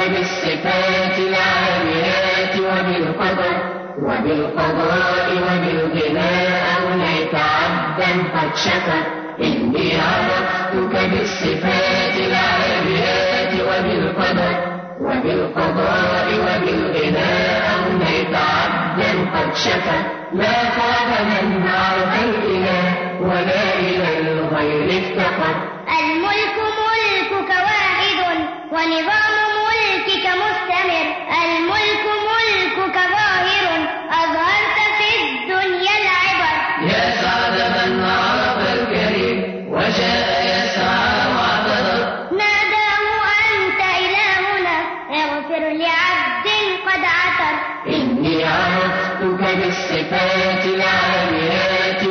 بالصفات العاليات وبالقضاء وبالغناء أغنيت عبدا قد شكر. إني عرفتك بالصفات العاليات وبالقضاء وبالغناء أغنيت عبدا قد شكر. ما خاب من عرف الإله ولا إلى الغير افتقر. الملك ملكك واحد ونظام ملكك مستمر. الملك ملكك ظاهر أظهرت في الدنيا العبر. يا سعد من عرف الكريم وجاء يسعى واعتذر. ناداه أنت إلهنا اغفر لعبد قد عثر. إني عرفتك بالصفات العاليات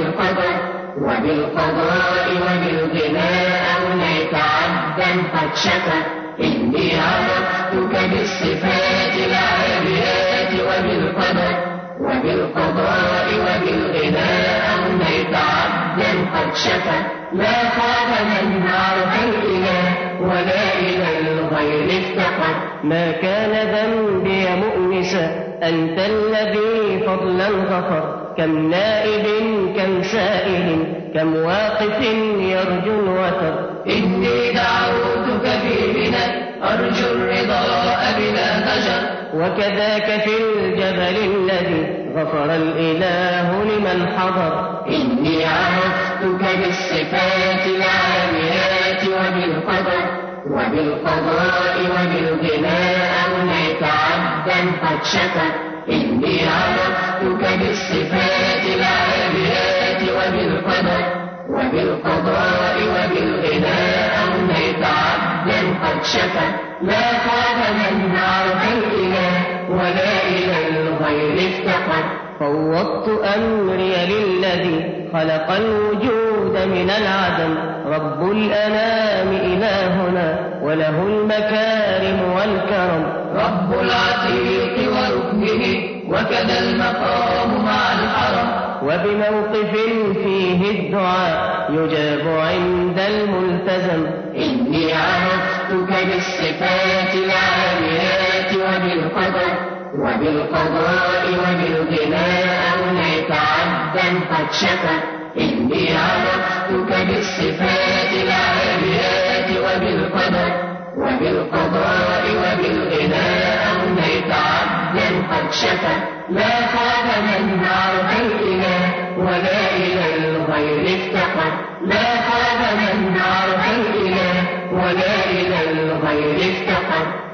وبالقضاء وبالغناء أغنيت عبدا قد شكر. إني عرفتك بالصفات العاليات وبالقضاء وبالغناء أغنيت عبدا قد شكر. ما خاب من عرف الإله ولا إلى الغير افتقر. ما كان ذنبي مؤنسا أنت الذي فضلا غفر. كم نائب كم سائل كم واقف يرجو الوتر. إني دعوتك في منى أرجو الرضاء بلا ضجر. وكذاك في الجبل الذي غفر الإله لمن حضر. إني عرفتك بالصفات العاليات وبالقضاء وبالغناء أغنيت عبدا قد شكر. إني عرفتك بالصفات العاليات وبالقضاء وبالغناء أغنيت عبدا قد شكر. ما خاب من عرف الإله ولا إلى الغير افتقر. فوضت أمري للذي خلق الوجود من العدم. رب الأنام إلهنا وله المكارم والكرم. رب العتيق وركنه وكذا المقام مع الحرم. وبموقف فيه الدعاء يجاب عند الملتزم. إني عرفتك بالصفات العاليات وبالقضاء وبالغناء أغنيت عبدا قد شكر. إني عرفتك بالصفات العاليات وبالقضاء وبالغناء أغنيت عبدا قد شكر. ما خاب من عرف الإله ولا إلى الغير افتقر. ما خاب من عرف الإله ولا إلى الغير افتقر.